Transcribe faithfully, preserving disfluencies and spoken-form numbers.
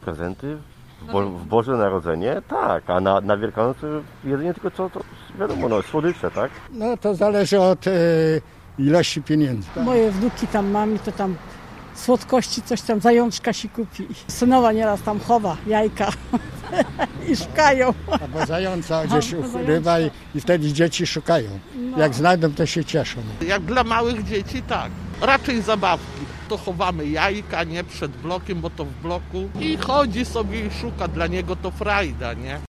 Prezenty? W, Bo, w Boże Narodzenie? Tak, a na, na Wielkanoc jedynie tylko co, to wiadomo, no, słodycze, tak? No to zależy od e, ilości pieniędzy. Moje wnuki tam mam i to tam słodkości, coś tam, zajączka się kupi. Synowa nieraz tam chowa jajka i szukają. Albo zająca gdzieś No, urywa i, i wtedy dzieci szukają. No. Jak znajdą, to się cieszą. Jak dla małych dzieci, tak. Raczej zabawki. To chowamy jajka, nie przed blokiem, bo to w bloku. I chodzi sobie i szuka. Dla niego to frajda, nie?